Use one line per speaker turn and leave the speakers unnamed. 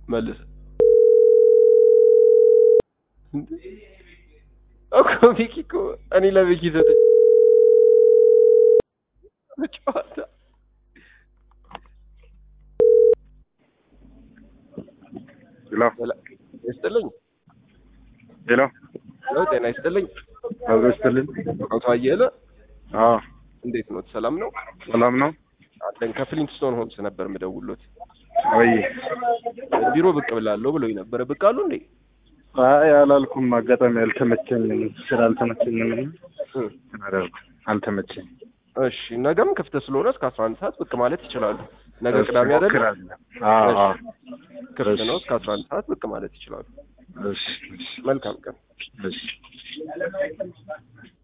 መልስ እኮ ቪኪ እኮ እኔ ለቪኪ ሰጥቼ ጨዋታ ይስጥልኝ
ሄሎ
ጤና ይስጥልኝ
አብሮ ይስጥልኝ
አቶ አየለ
አዎ
እንዴት ነው ሰላም ነው
ሰላም ነው
አለን ከፍሊንትስቶን ሆምስ ነበር የምደውልዎት
ወይ
ቢሮ ብቅ ብላለሁ ብሎኝ ነበር ብቅ አሉ እንዴ
አይ አላልኩም አጋጣሚ አልተመቸኝም ስላልተመቸኝም አልተመቸኝ
እሺ ነገም ክፍት ስለሆነ እስከ 11 ሰዓት ብቅ ማለት ይችላሉ ነገ ቅዳሜ አይደል
አዎ
ክፍት ነው እስከ 11 ሰዓት ብቅ ማለት ይችላሉ
እሺ
መልካም ቀን
እሺ